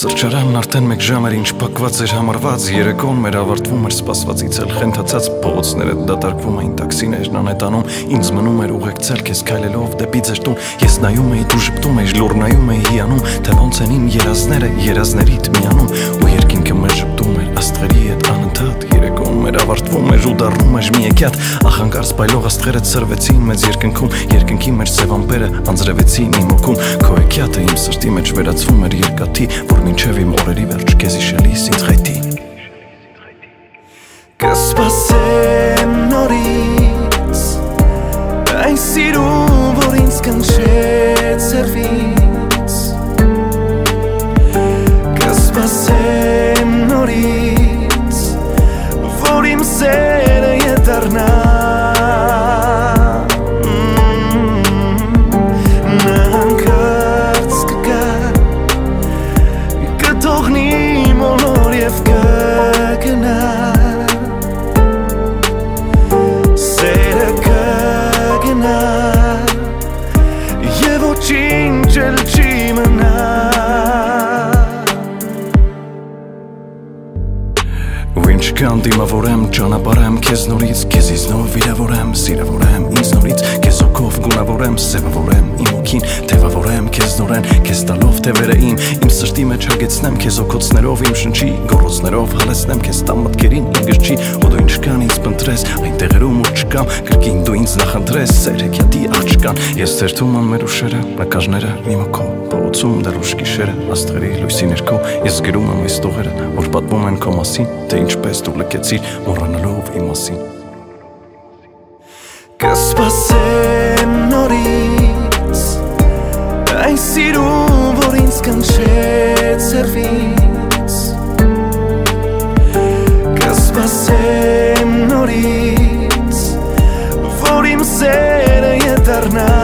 Սրճարանն արդեն մեկ ժամ էր ինչ փակված էր համարված Երեկոն մեր ավարտվում էր սպասվածից էլ խենթացած Փողոցները դատարկվում էին տաքսիներն անետանում Ինձ մնում էր ուղեկցել քեզ քայլելով դեպի ձեր տուն Ես նայում էի դու ժպտում էիր լուր նայում էի հիանում Թե ոնց են իմ երազները երազներիդ միանում Ու երկինքը մեր ժպտում էր աստղերի հետ անընդհատ Երեկոն մեր ավարտվում էր ու դառնում էր մի եկյատ Ախանկարծ բայլող աստղերը ցրվեցին մեծ երկնքում Երկնքի մեջ սև ամպերը անձրևեցին իմ օգում Քո եկյատը իմ սրտի մեջ վերածվում էր երկաթի Որ մինչև իմ օրերի վերջ քեզ իշելիս ինձ խայտի Կսպասեմ նորից Այն սիրում, որ ինձ կանչեց սերվից Կսպասեմ նորից Որ իմ սերը ետառնա Ինչքան դիմավորեմ, ճանապարհեմ քեզ նորից Քեզից նոր վիրավորեմ, սիրավորեմ ինձ նորից Քեզ օգով գունավորեմ, սևավորեմ իմ օքին Թևավորեմ քեզ նորեն, քեզ տալով թևերը իմ սրտի մեջ հագեցնեմ քեզ օգոցներով իմ շնչի Գոռոցներով հալեցնեմ քեզ տամ մտքերին իմ գրչի Ու դու ինչքան ինձ փնտրես, այն տեղերում ու չկամ Կրկին դու ինձ նախընտրես, սեր հեքիաթի աղջկան Ես թերթում անմեր ուշերը, նկարները մի մոքո Փողոցում դեռ ուշ գիշերը, աստղերի լույսի ներքո Ես գրում եմ այս տողերը, որ պատմում են քո մասին Թե ինչպես դու լքեցիր, մոռանալով իմ մասին Կսպասեմ նորից Այն սիրում, որ ինձ կանչեց սերվից Կսպասեմ նորից Որ իմ սերը ետառնա